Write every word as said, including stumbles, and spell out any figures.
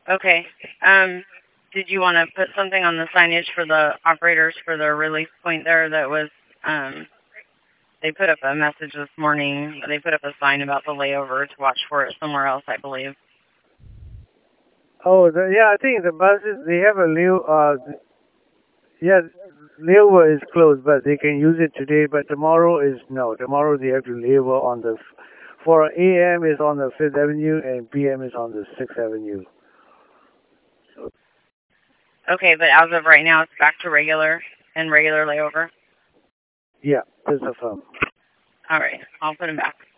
Okay. Um, did you want to put something on the signage for the operators for the release point there that was, um, they put up a message this morning. They put up a sign about the layover to watch for it somewhere else, I believe. Oh, the, yeah, I think the buses, they have a leo, uh, yeah, layover is closed, but they can use it today, but tomorrow is, no, tomorrow they have to layover on the, for A M is on the fifth Avenue and P M is on the sixth Avenue. Okay, but as of right now, it's back to regular and regular layover. Yeah, that's a firm. All right, I'll put them back.